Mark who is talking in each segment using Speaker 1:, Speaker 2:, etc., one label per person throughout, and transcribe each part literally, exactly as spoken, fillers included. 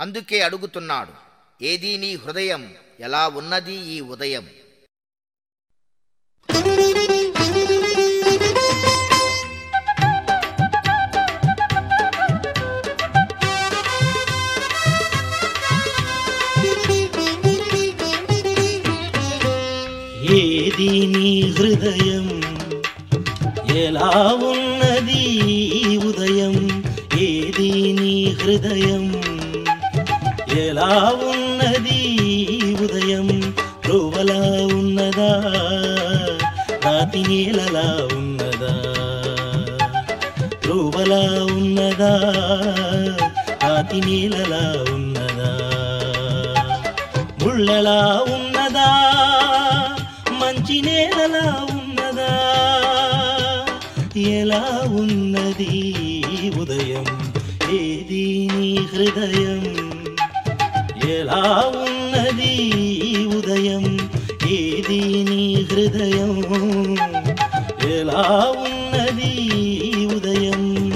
Speaker 1: అందుకే అడుగుతున్నాడు, ఏదీ నీ హృదయం, ఎలా ఉన్నది ఈ ఉదయం?
Speaker 2: ఏది నీ హృదయం, ఎలా ఉన్నది ఉదయం? ఏది నీ హృదయం, ఎలా ఉన్నది ఉదయం? త్రోవలా ఉన్నదా, రాతి నేలలా ఉన్నదా? త్రోవలా ఉన్నదా, రాతి నేలలా ఉన్నదా? ముళ్ళలా ఉన్నదా, మంచి నేలలా ఉన్నదా? ఎలా ఉన్నది ఉదయం? ఏది నీ హృదయం, ఎలా ఉన్నది ఉదయం? ఏది నీ హృదయం, ఎలా ఉన్నది ఉదయం?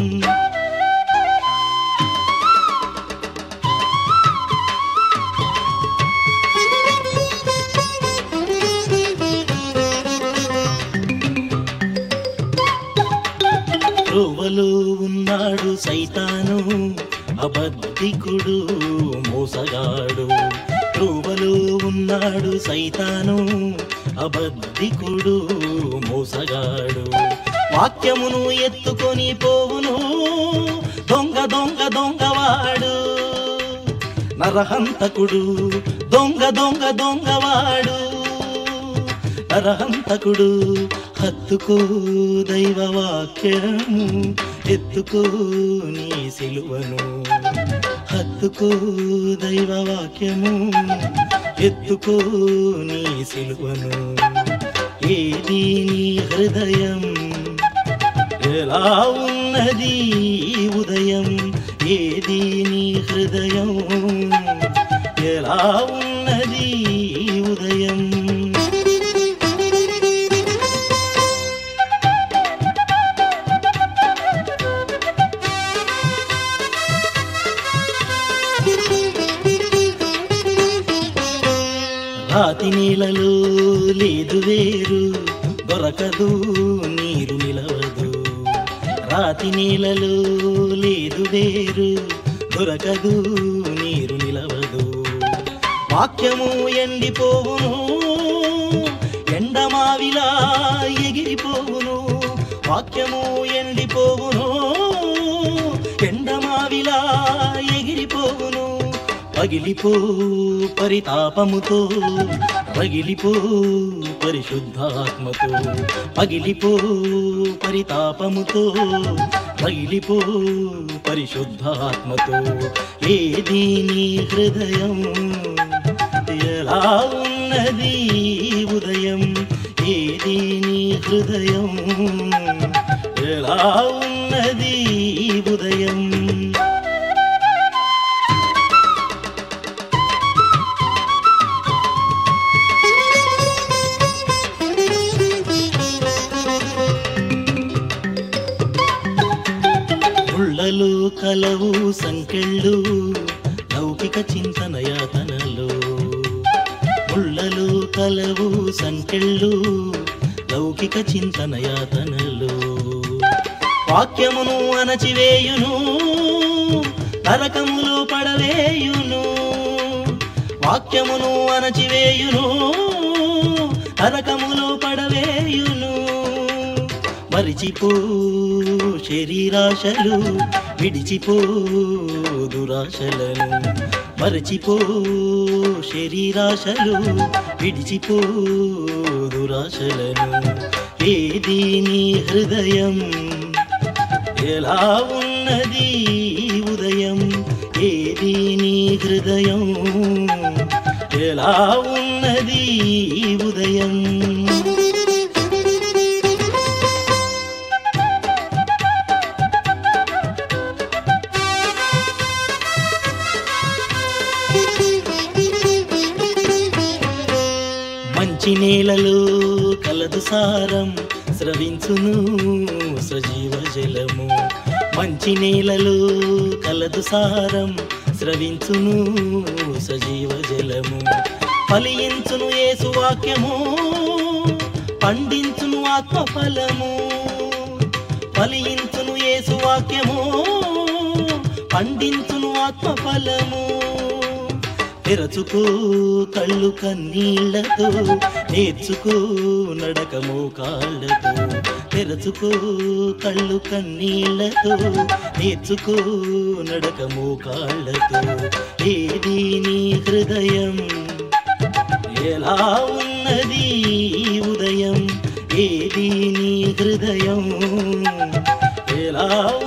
Speaker 2: త్రోవలో ఉన్నాడు సైతాను, అబద్ధికుడు మోసగాడు. త్రోవలో ఉన్నాడు సైతాను, అబద్ధికుడు మోసగాడు. వాక్యమును ఎత్తుకొని పోవును దొంగ దొంగ దొంగవాడు. నరహంతకుడు దొంగ దొంగ దొంగవాడు. నరహంతకుడు హత్తుకో దైవ వాక్యము, ఎత్తుకో నీ సిలువను. హత్తుకో దైవ వాక్యము, ఎత్తుకో నీ సిలువను. ఏది నీ హృదయం, ఎలా ఉన్నది ఉదయం? ఏది నీ హృదయం, ఎలా ఉన్నది ఉదయం? రాతి నీళ్ళలో లేదు వేరు, దొరకదు నీరు నిలవదు. రాతి నీళ్ళలో లేదు వేరు, దొరకదు నీరు నిలవదు. వాక్యము ఎండిపోవును, ఎండమావిలా ఎగిరిపోవును. వాక్యము ఎండిపోవును, ఎండమావిలా ఎగిరిపోవును. పగిలిపో పరితాపముతో, పగిలిపో పరిశుద్ధాత్మతో. పగిలిపో పరితాపముతో, పగిలిపో పరిశుద్ధాత్మతో. ఏది నీ హృదయం, ఎలా ఉన్నది ఉదయం? ఏది నీ హృదయం, ఎలా ఉన్నది ఉదయం? ముళ్ళలు కలవు సంకెళ్ళు, లౌకిక చింతన యాతనలు. ముళ్ళలు కలవు సంకెళ్ళు, లౌకిక చింతన యాతనలు. వాక్యమును అణచివేయును, నరకములో పడవేయును. వాక్యమును అణచివేయును, నరకములో పడవేయును. మరిచిపో శరీరాశలు, విడిచిపో దురాశలను. మరచిపో శరీరాశలు, విడిచిపో దురాశలను. ఏది నీ హృదయం, ఎలా ఉన్నది ఉదయం? ఏది నీ హృదయం, ఎలా ఉన్నది ఉదయం? మంచి నేలలో కలదు సారం, స్రవించును సజీవ జలము. మంచి నేలలో కలదు సారం, స్రవించును సజీవ జలము. ఫలించును యేసు వాక్యము, పండించును ఆత్మ ఫలము. ఫలించును యేసు వాక్యము, పండించును ఆత్మ ఫలము. తెరచుకో కళ్ళు కన్నీళ్లతో, నేర్చుకో నడకము కాళ్ళతో. తెరచుకో కళ్ళు కన్నీళ్లతో, నేర్చుకో నడకము కాళ్ళతో. ఏది నీ హృదయం, ఎలా ఉన్నది ఈ ఉదయం? ఏది నీ హృదయం, ఎలా